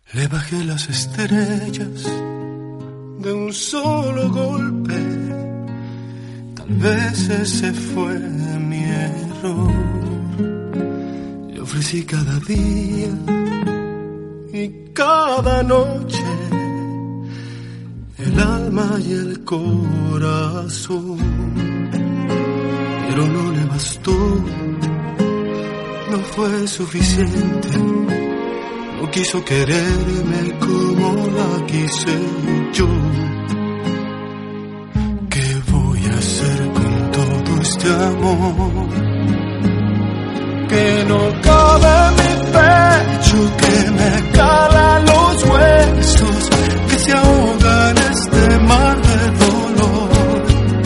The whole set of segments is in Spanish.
Le bajé las estrellas de un solo golpe. Tal vez ese fue mi error. Le ofrecí cada día y cada noche el alma y el corazón, pero no le bastó, no fue suficiente. No quiso quererme como la quise yo. ¿Qué voy a hacer con todo este amor? Que no cabe en mi pecho, que me cala los huesos, que se ahoga en este mar de dolor,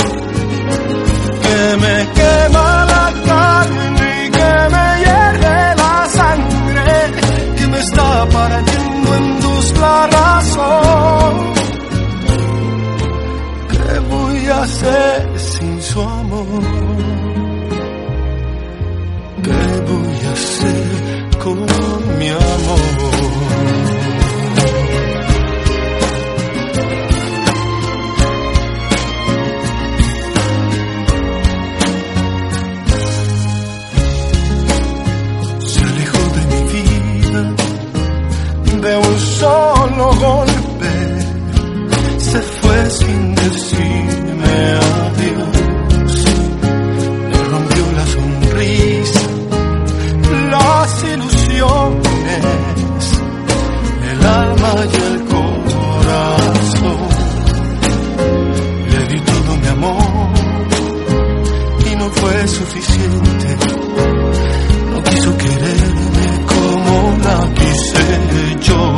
que me quema la carne y que me hierve la sangre, que me está partiendo en dos la razón. ¿Qué voy a hacer sin su amor? ¿Qué voy a hacer con mi amor? Se alejó de mi vida de un solo golpe, se fue sin decirme adiós, me rompió la sonrisa, las ilusiones, el alma y el corazón. Le di todo mi amor y no fue suficiente. No quiso quererme como la quise yo.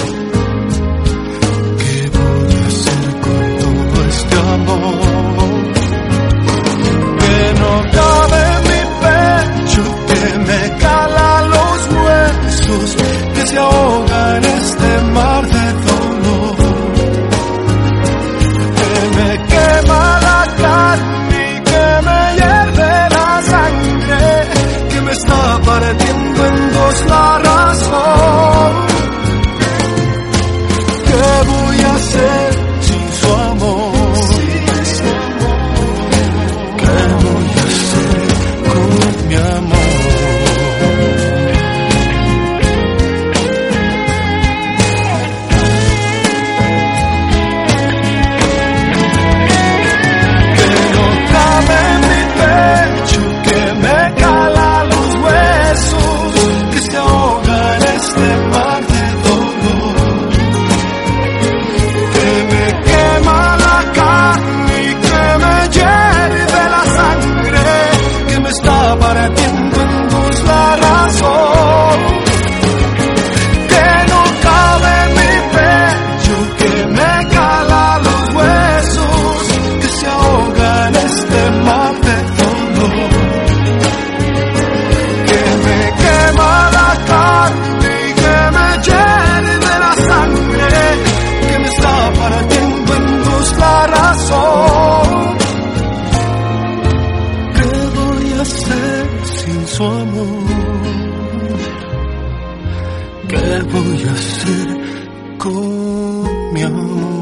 ¿Qué voy a hacer con todo este amor? Que no cabe en mi pecho, que me cala los huesos, que se ahoga en este mar de dolor, que me quema la carne y que me hierve la sangre, que me está partiendo en dos la razón. ¿Qué voy a hacer sin su amor? ¿Qué voy a hacer con mi amor? ¿Qué voy a hacer con mi amor?